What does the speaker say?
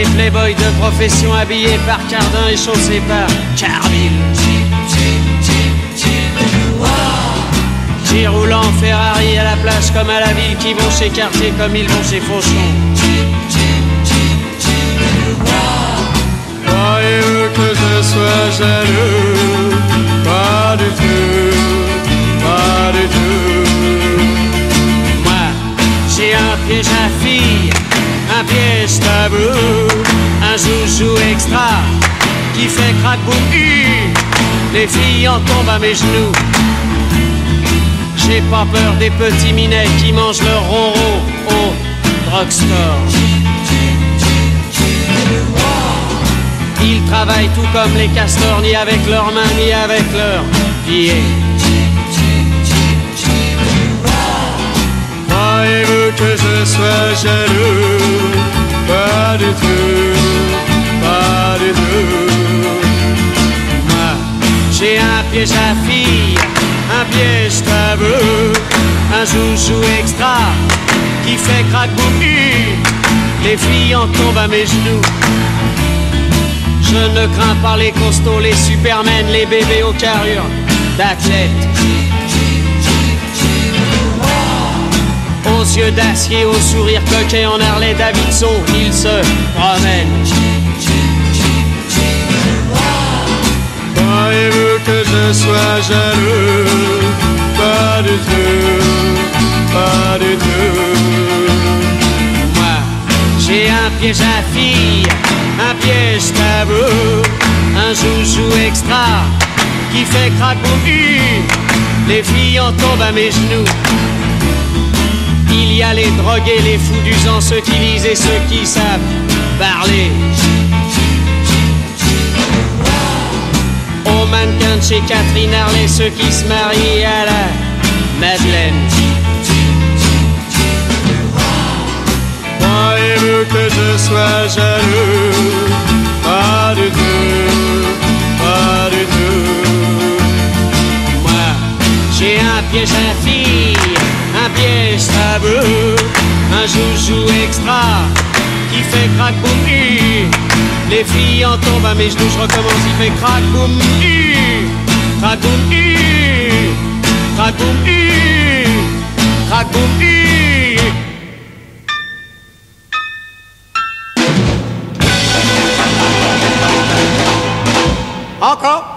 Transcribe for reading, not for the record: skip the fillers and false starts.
les playboys de profession habillés par Cardin et chaussés par Carville. Qui roulent en Ferrari à la plage comme à la ville, qui vont chez Cartier comme ils vont chez Fauchon. Croyez-vous que je sois jaloux? Pas du tout, pas du tout. Moi, j'ai un piège à filles, un piège tabou, un joujou extra qui fait crack-boum. Les filles en tombent à mes genoux. J'ai pas peur des petits minets qui mangent leur ronron au drugstore. Ils travaillent tout comme les castors, ni avec leurs mains, ni avec leurs pieds. Croyez-vous que je sois jaloux? Pas du tout, pas du tout. Moi, j'ai un piège à filles, un piège tabou, un joujou extra qui fait crack-boum. Les filles en tombent à mes genoux. Je ne crains pas les costauds, les supermen, les bébés aux carrures d'athlètes. Aux yeux d'acier, aux sourires coquets en Harley Davidson, ils se promènent. Croyez-vous que je sois jaloux? Pas du tout, pas du tout. Moi, j'ai un piège à filles, un piège tabou, un joujou extra qui fait crack-boum. Les filles en tombent à mes genoux. Il y a les drogués, les fous du sang, ceux qui lisent et ceux qui savent parler. Aux mannequins de chez Catherine Harley, ceux qui se marient à la Madeleine. Croyez-vous que je sois jaloux? Pas du tout, pas du tout. Moi, j'ai un piège à filles, un piège tabou, un joujou extra qui fait crack-boum. Les filles en tombent à mes genoux, je recommence, il fait crack-boum. Crack-boum, crack-boum, crack-boum. Encore.